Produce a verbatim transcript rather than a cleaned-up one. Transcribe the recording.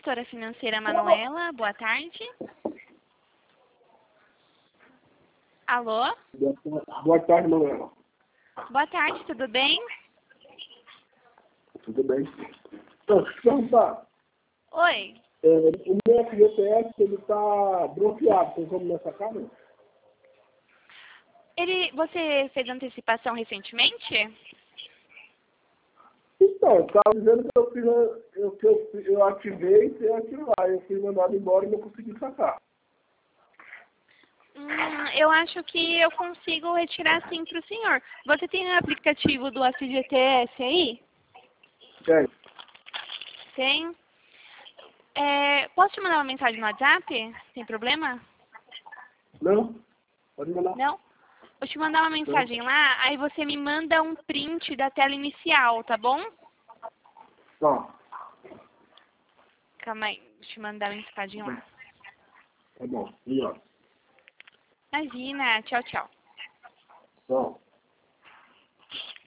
consultora financeira Manuela, boa tarde. Alô? Boa tarde, Manuela. Boa tarde, tudo bem? Tudo bem? Então, deixa eu te perguntar. Oi. É, o meu F G T S, ele está bloqueado. Tem como nessa casa? Ele, você fez antecipação recentemente? Então, eu estava dizendo que eu, fiz, eu, que eu, eu ativei e aquilo lá. Eu fui mandado embora e não consegui sacar. Hum, eu acho que eu consigo retirar sim para o senhor. Você tem o aplicativo do F G T S aí? Tem. Tem. É, posso te mandar uma mensagem no WhatsApp? Tem problema? Não? Pode mandar. Não? Vou te mandar uma mensagem lá, aí você me manda um print da tela inicial, tá bom? Tá. Calma aí, vou te mandar uma mensagem lá. Tá bom. E ó. Imagina, tchau, tchau. Tchau.